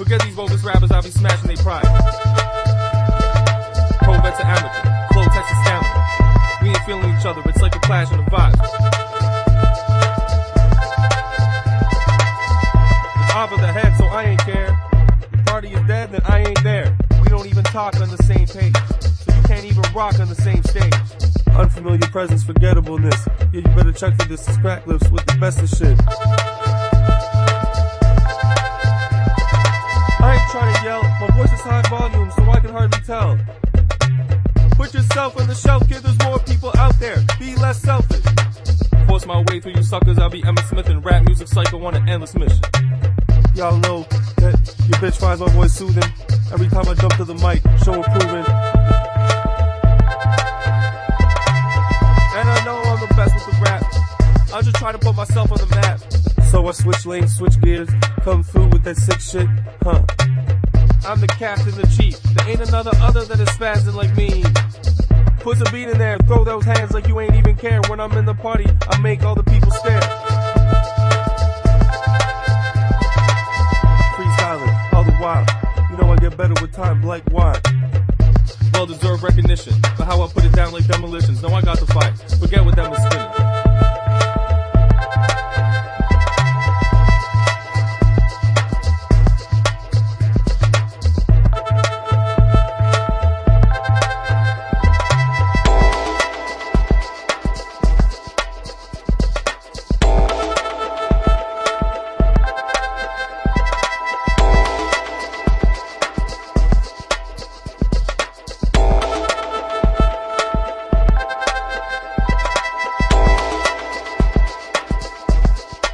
Forget these bogus rappers, I'll be smashing they pride. Pro vet to amateur, flow Texas stamina. We ain't feeling each other, it's like a clash in the vibes. It's off of the head, so I ain't care. The party is dead, then I ain't there. We don't even talk on the same page, so you can't even rock on the same stage. Unfamiliar presence, forgettableness. Yeah, you better check for this crack lips with the best of shit. I ain't trying to yell, my voice is high volume, so I can hardly tell. Put yourself on the shelf, kid, there's more people out there. Be less selfish. Force my way through you suckers, I'll be Emmitt Smith and rap music psycho on an endless mission. Y'all know that your bitch finds my voice soothing. Every time I jump to the mic, show improving. And I know I'm the best with the rap. I'm just trying to put myself on the map. So I switch lanes, switch gears, come through with that sick shit, huh? I'm the captain, the chief. There ain't another other that is spazzing like me. Put some beat in there, throw those hands like you ain't even care. When I'm in the party, I make all the people stare. Freestyling, all the while. You know I get better with time, like wine. Well-deserved recognition for how I put it down like demolitions. No,